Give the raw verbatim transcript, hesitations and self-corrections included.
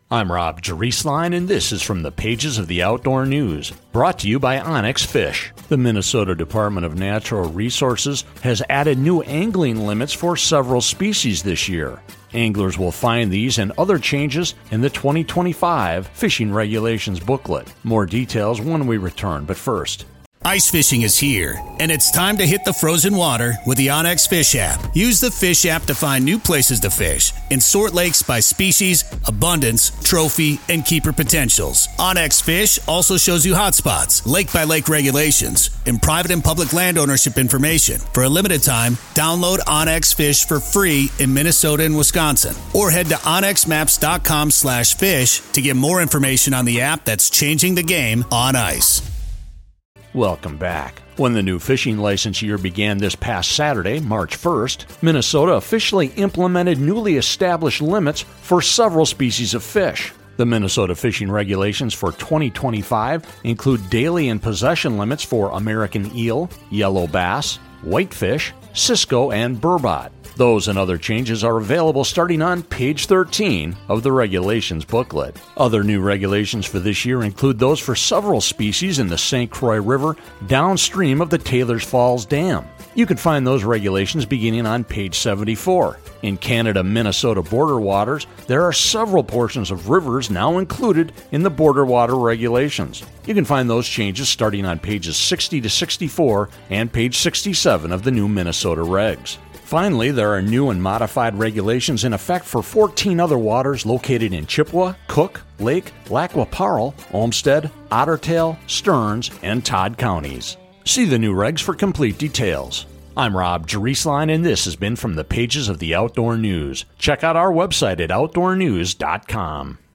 I'm Rob Jerisline, and this is from the pages of the Outdoor News, brought to you by Onyx Fish. The Minnesota Department of Natural Resources has added new angling limits for several species this year. Anglers will find these and other changes in the twenty twenty-five Fishing Regulations booklet. More details when we return, but first, Ice fishing is here, and it's time to hit the frozen water with the Onyx Fish app. Use the Fish app to find new places to fish and sort lakes by species, abundance, trophy, and keeper potentials. Onyx Fish also shows you hotspots, lake-by-lake regulations, and private and public land ownership information. For a limited time, download Onyx Fish for free in Minnesota and Wisconsin, or head to onyx maps dot com slash fish to get more information on the app that's changing the game on ice. welcome back. When the new fishing license year began this past Saturday, March first, Minnesota officially implemented newly established limits for several species of fish. The Minnesota fishing regulations for twenty twenty-five include daily and possession limits for American eel, yellow bass, whitefish, cisco, and burbot. Those and other changes are available starting on page thirteen of the regulations booklet. Other new regulations for this year include those for several species in the Saint Croix River downstream of the Taylors Falls Dam. You can find those regulations beginning on page seventy-four. In Canada-Minnesota border waters, there are several portions of rivers now included in the border water regulations. You can find those changes starting on pages sixty to sixty-four and page sixty-seven of the new Minnesota regs. Finally, there are new and modified regulations in effect for fourteen other waters located in Chippewa, Cook, Lake, Lac La Parle, Olmsted, Ottertail, Stearns, and Todd counties. See the new regs for complete details. I'm Rob Jerisline, and this has been from the pages of the Outdoor News. Check out our website at outdoor news dot com.